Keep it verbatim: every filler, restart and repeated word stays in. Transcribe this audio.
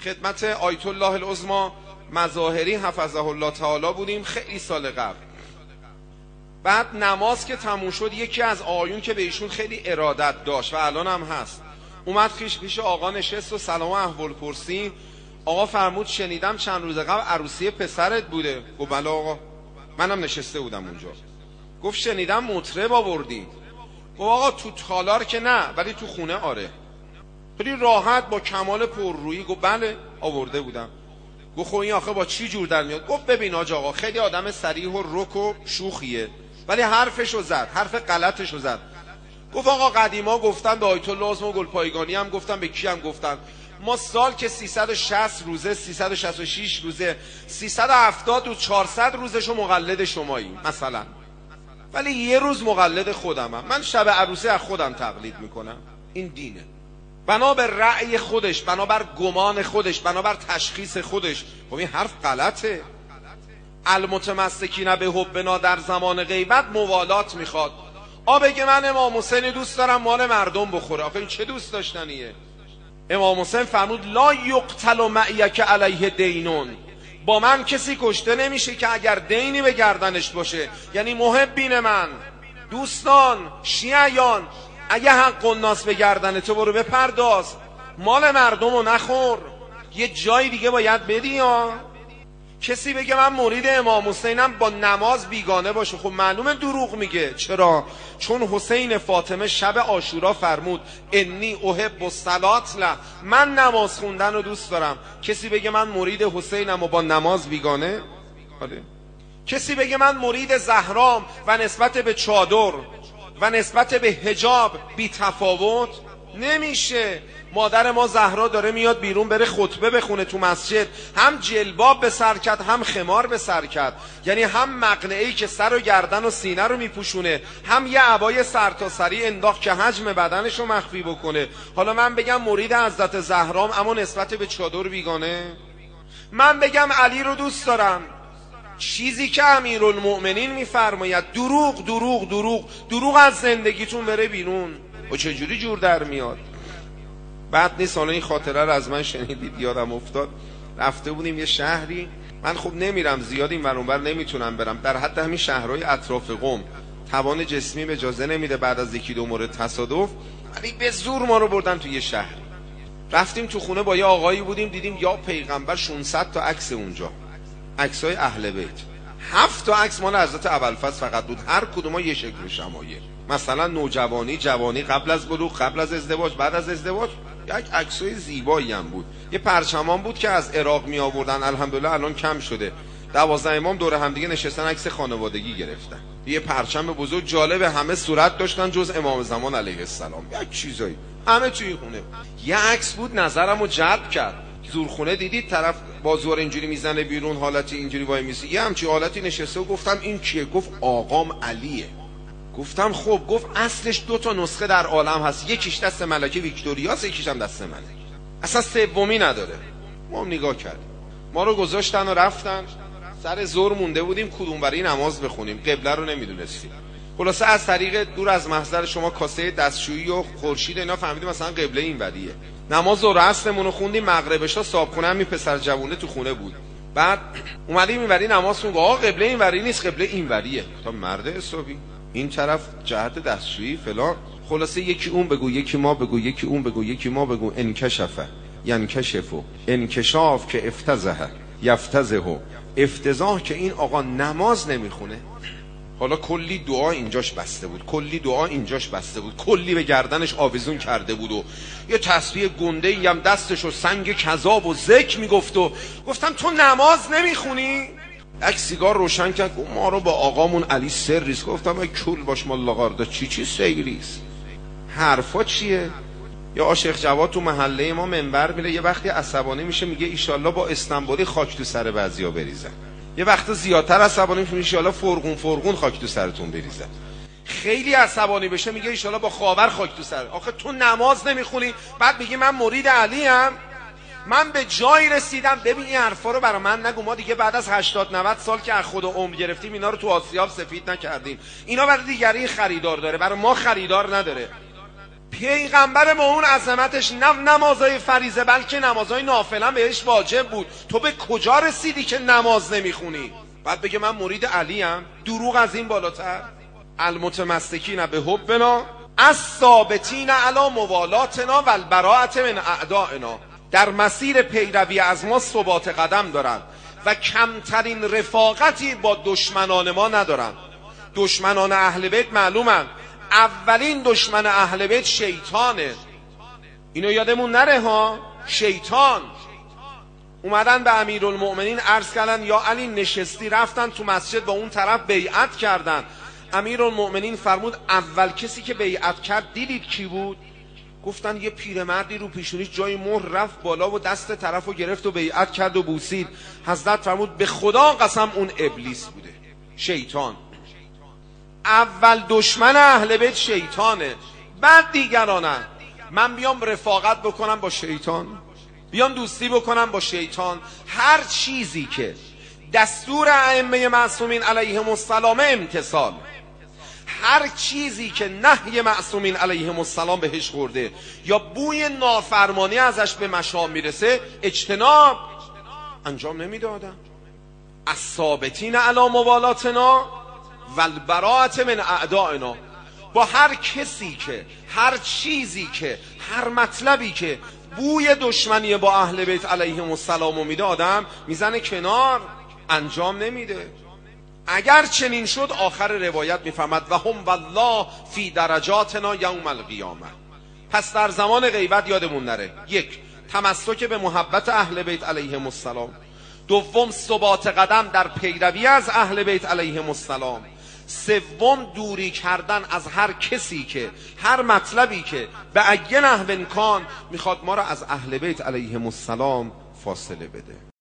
خدمت آیت الله العظمی مظاهری حفظه الله تعالی بودیم خیلی سال قبل. بعد نماز که تموم شد یکی از آقایون که به ایشون خیلی ارادت داشت و الان هم هست اومد پیش پیش آقا نشست و سلام و احوال پرسید. آقا فرمود شنیدم چند روز قبل عروسی پسرت بوده. گفت بله آقا، منم نشسته بودم اونجا. گفت شنیدم مطرب آوردی. گفت آقا تو تالار که نه ولی تو خونه آره. خیلی راحت با کمال پررویی گفت بله آورده بودم. گفت خب این آخه با چی جور در میاد؟ گفت ببین حاج آقا خیلی آدم صریح و رک و شوخیه ولی حرفشو زد، حرف غلطشو زد. گفت آقا قدیما گفتن به آیت الله عظمی گلپایگانی هم گفتن، به کی هم گفتن ما سال که سیصد و شصت روزه، سیصد و شصت و شش روزه، سیصد و هفتاد و چهارصد روزشو مقلد شماییم مثلا، ولی یه روز مقلد خودمم. من شب عروسی از خودم تقلید میکنم. این دینه. بنابر رأی خودش، بنابر گمان خودش، بنابر تشخیص خودش. خب این حرف غلطه. المتمسکین به حبنا در زمان غیبت موالات میخواد. آ بگه من امام حسین دوست دارم مال مردم بخوره. آخه این چه دوست داشتنیه؟ امام حسین فرمود لا یقتل معیک علیه دینون، با من کسی کشته نمیشه که اگر دینی به گردنش باشه. یعنی محبین من، دوستان، شیعیان، اگه حق الناس به گردن تو برو بپرداز، مال مردم رو نخور، یه جای دیگه باید بدی. ها کسی بگه من مرید امام حسینم با نماز بیگانه باشه، خب معلومه دروغ میگه. چرا؟ چون حسین فاطمه شب عاشورا فرمود انی احب الصلات له، من نماز خوندن رو دوست دارم. کسی بگه من مرید حسینم و با نماز بیگانه؟ آره. کسی بگه من مرید زهرام و نسبت به چادر و نسبت به حجاب بی تفاوت؟ نمیشه. مادر ما زهرا داره میاد بیرون بره خطبه بخونه تو مسجد، هم جلباب به سر کرد هم خمار به سر کرد، یعنی هم مقنعه‌ای که سر و گردن و سینه رو میپوشونه، هم یه عبای سرتاسری انداخت که حجم بدنش رو مخفی بکنه. حالا من بگم مرید حضرت زهرام اما نسبت به چادر بیگانه؟ من بگم علی رو دوست دارم، چیزی که امیرالمؤمنین میفرماید دروغ دروغ دروغ دروغ از زندگیتون بره بیرون. و چجوری جور در میاد؟ بعد نیست. حالا این خاطره رو از من شنیدید یادم افتاد. رفته بودیم یه شهری، من خب نمیرم زیاد این ور اون ور نمیتونم برم، در حد همین شهرهای اطراف قم توان جسمی اجازه نمیده بعد از یکی دو مورد تصادف، ولی به زور ما رو بردن تو یه شهر. رفتیم تو خونه با یه آقایی بودیم، دیدیم یا پیغمبر ششصد تا عکس اونجا، عکسای اهل بیت. هفت تا عکس مال حضرت ابوالفضل فقط بود، هر کدوم یه شکل و شمایل. مثلا نوجوانی، جوانی، قبل از بلوغ، قبل از ازدواج، بعد از ازدواج. یک عکسای زیبایی هم بود. یه پرچمان بود که از عراق می آوردن، الحمدلله الان کم شده. دوازده امام دور هم دیگه نشستن عکس خانوادگی گرفتن. یه پرچم بزرگ جالب، همه صورت داشتن جز امام زمان علیه السلام. یک چیزایی همه توی خونه. یه عکس بود نظرمو جلب کرد. زورخونه دیدید طرف بازوار اینجوری میزنه بیرون، حالتی اینجوری وای میسی، یه همچین حالتی نشسته و گفتم این کیه؟ گفت آقام علیه. گفتم خب. گفت اصلش دو تا نسخه در عالم هست، یکیش دست ملکه ویکتوریاس، یکیش هم دست منه، اصلا سومی نداره. ما هم نگاه کردیم، ما رو گذاشتن و رفتن. سر ظهر مونده بودیم کدوم وری نماز بخونیم، قبله رو نمیدونستیم. خلاصه از طریق دور از محضر شما کاسه دستشویی و خورشید اینا فهمیدیم مثلا قبله این وریه. نماز ظهر عصرمون رو خوندیم، مغربش ها صابخونه هم می پسر جوونه تو خونه بود. بعد اومدیم این وری نماز خوندیم، آقا قبله این وری نیست، قبله این وریه. تا مرد حسابی این طرف جهت دستشویی فلان. خلاصه یکی اون بگو یکی ما بگو یکی اون بگو یکی ما بگو. انکشفه ینکشفو، انکشاف که افتضح یفتضحو، افتضاح که این آقا نماز نمیخونه. حالا کلی دعا اینجاش بسته بود، کلی دعا اینجاش بسته بود، کلی به گردنش آویزون کرده بود و یه تسبیح گنده‌ای هم دستش و سنگ کذاب و ذکر میگفت. و گفتم تو نماز نمیخونی؟ یک سیگار روشن کرد، ما رو با آقامون علی سریست. گفتم ای کول باش مالا غارده، چی چی سیریست؟ حرفا چیه؟ یا آشیخ جواد تو محله ما منبر میره، یه وقتی عصبانی میشه میگه ایشالله با استانبولی خاک تو سر بعضیا بریزن، یه وقت زیادتر عصبانی میشه ایشالله فرغون فرغون خاک تو سرتون بریزن. خیلی عصبانی بشه میگه ایشالله با خاور خاک تو سر. آخه تو نماز نمیخونی بعد میگی من مرید علی ام؟ من به جایی رسیدم، ببین این حرفا رو برا من نگو، ما دیگه بعد از هشتاد نود سال که از خود و عمر گرفتیم اینا رو تو آسیاب سفید نکردیم. اینا برای دیگری خریدار داره، برای ما خریدار نداره. پیغمبر با اون عظمتش نه نمازهای فریضه بلکه نمازهای نافله بهش واجب بود. تو به کجا رسیدی که نماز نمیخونی؟ بعد بگه من مرید علیم؟ دروغ از این بالاتر. المتمسکین به حبنا الثابتین علی موالاتنا و البراءة من اعدائنا، در مسیر پیروی از ما ثبات قدم دارند و کمترین رفاقتی با دشمنان ما ندارند. دشمنان اهل بیت معلومن، اولین دشمن اهل بیت شیطانه. اینو یادمون نره ها. شیطان اومدن به امیرالمؤمنین عرض کردن یا علی نشستی، رفتن تو مسجد با اون طرف بیعت کردن. امیرالمؤمنین فرمود اول کسی که بیعت کرد دیدید کی بود؟ گفتن یه پیرمردی رو پیشونیش جای مهر رفت بالا و دست طرفو گرفت و بیعت کرد و بوسید. حضرت فرمود به خدا قسم اون ابلیس بوده، شیطان. اول دشمن اهل بیت شیطانه، بعد دیگرانن. من بیام رفاقت بکنم با شیطان، بیام دوستی بکنم با شیطان؟ هر چیزی که دستور ائمه معصومین علیهم السلام امتثال، هر چیزی که نهی معصومین علیهم السلام بهش خورده یا بوی نافرمانی ازش به مشام میرسه اجتناب. انجام نمیدادم. الثابتین علی موالاتنا و البراءة من اعدائنا، با هر کسی که، هر چیزی که، هر مطلبی که بوی دشمنی با اهل بیت علیهم السلام میده آدم میزنه کنار، انجام نمیده. اگر چنین شد آخر روایت میفهمد و هم والله فی درجاتنا یوم القیامه. پس در زمان غیبت یادمون نره، یک، تمسک به محبت اهل بیت علیهم السلام. دوم، ثبات قدم در پیروی از اهل بیت علیهم السلام. سوم، دوری کردن از هر کسی که، هر مطلبی که به ای نحو کان میخواد ما را از اهل بیت علیهم السلام فاصله بده.